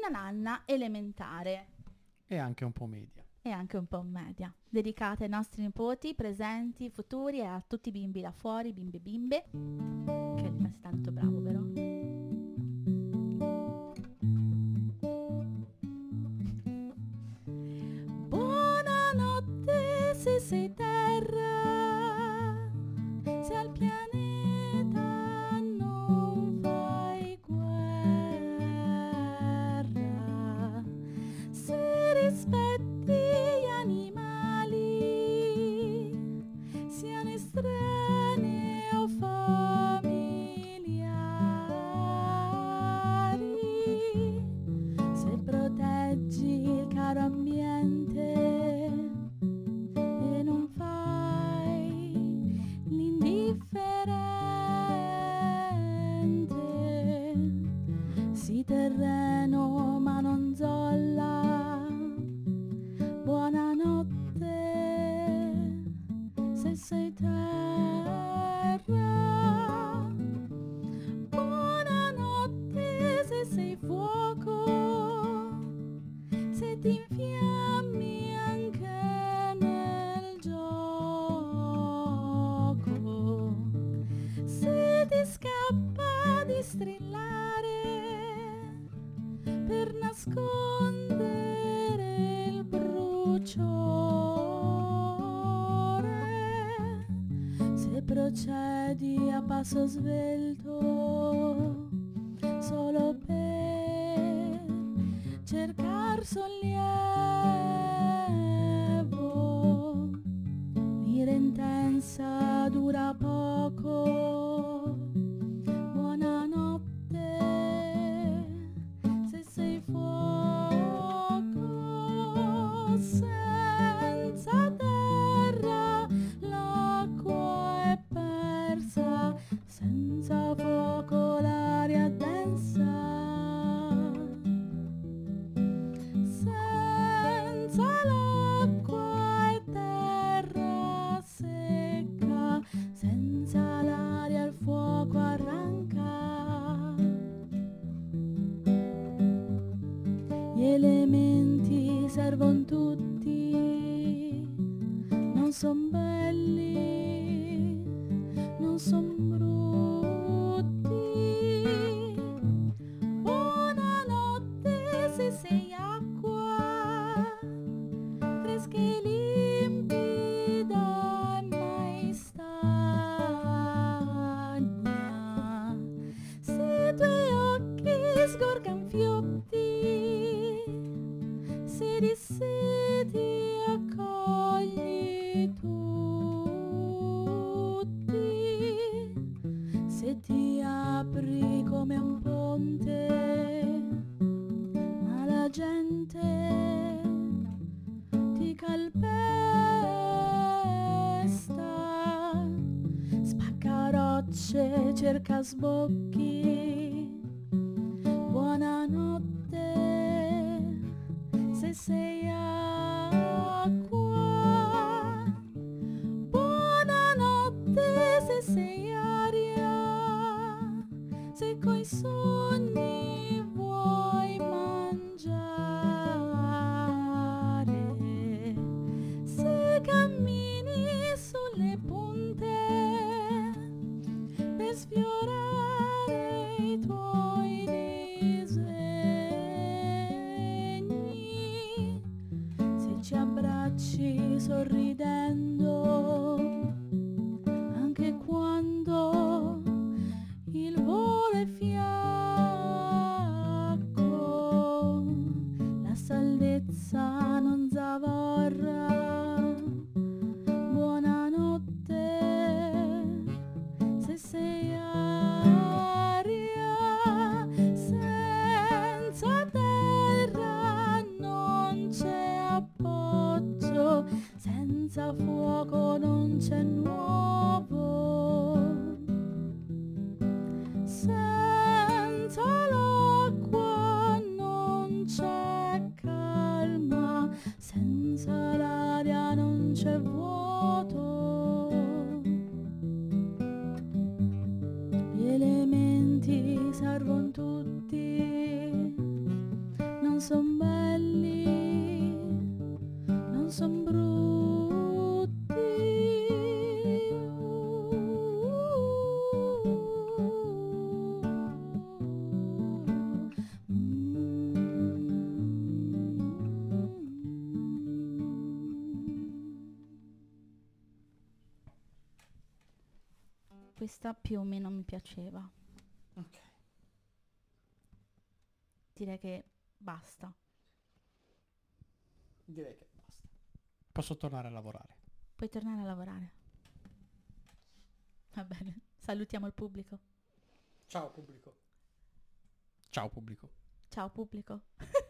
una nanna elementare. E anche un po' media. E anche un po' media, dedicate ai nostri nipoti, presenti, futuri e a tutti i bimbi là fuori, bimbe bimbe. Che sei tanto bravo, vero? Buonanotte se sei terra, se al pianeta non fai guerra, se rispetti gli animali, siano estranei o familiari, se proteggi il caro ambiente e non fai l'indifferente, sii terreno ma non zolla. Buonanotte se sei terra, buonanotte se sei fuoco, se ti infiammi anche nel gioco, se ti scappa di strillare per nascondere il bruciore, se procedi a passo svelto solo per cercar sollievo, l'ira intensa dura poco. Buonanotte se sei fuoco, senza terra l'acqua è persa, senza fuoco l'aria densa, senza l'acqua è terra secca, senza l'aria il fuoco arranca. Gli elementi servono tutti, non son belli, non son brutti. Buonanotte se sei acqua, fresca e limpida e mai stagna, se i tuoi occhi sgorgan fiotti, se di seti accogli tutti, se ti apri come un ponte, ma la gente ti calpesta, spacca rocce, cerca sbocchi. Buonanotte se sei acqua, buonanotte se sei aria, se coi sogni vuoi mangiare, se cammini sulle punte per sfiorare i tuoi disegni, se ci abbracci sorridendo anche quando il volo è fiacco, la saldezza non zavorra. Buonanotte se sei aria, senza terra non c'è appoggio, senza fuoco non c'è nuovo, senza l'acqua non c'è calma, senza l'aria non c'è vuoto. Gli elementi servono tutti, son belli, non son brutti. Questa più o meno mi piaceva. Ok. Direi che basta. Direi che basta. Posso tornare a lavorare. Puoi tornare a lavorare. Va bene, salutiamo il pubblico. Ciao pubblico. Ciao pubblico. Ciao pubblico.